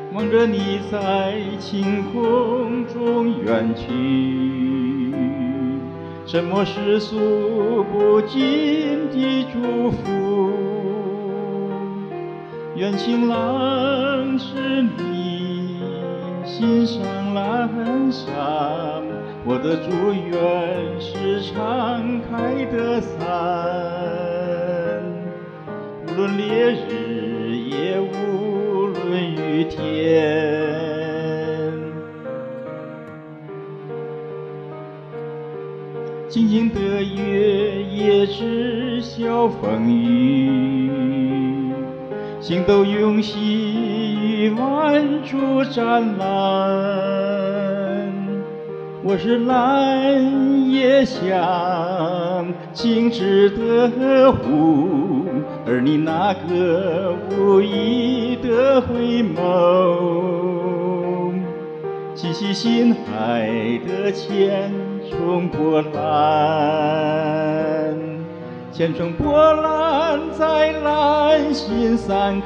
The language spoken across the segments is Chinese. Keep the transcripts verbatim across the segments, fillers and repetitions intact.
望着你在晴空中远去，什么世俗不尽的祝福？愿情郎是你心上阑珊，我的祝愿是敞开的伞，无论烈日也无论雨天。静静的月也知晓风雨，星斗永息于万处湛蓝。我是蓝也像静止的湖，而你那个无意的回眸，气息心海的千重波澜，千重波澜在蓝心散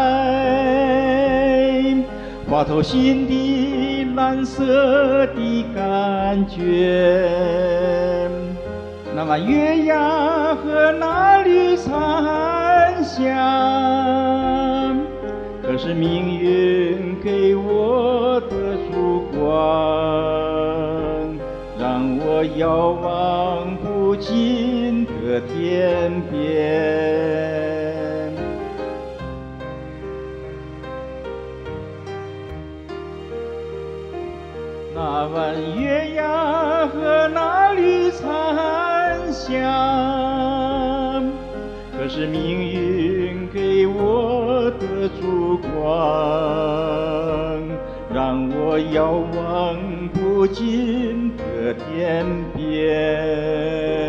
开，划透心底蓝色的感觉。那晚月牙和那缕残香，可是命运给我的烛光，让我遥望不尽的天边。那晚月牙和那缕残香，可是命运给我的烛光，让我遥望不尽的天边。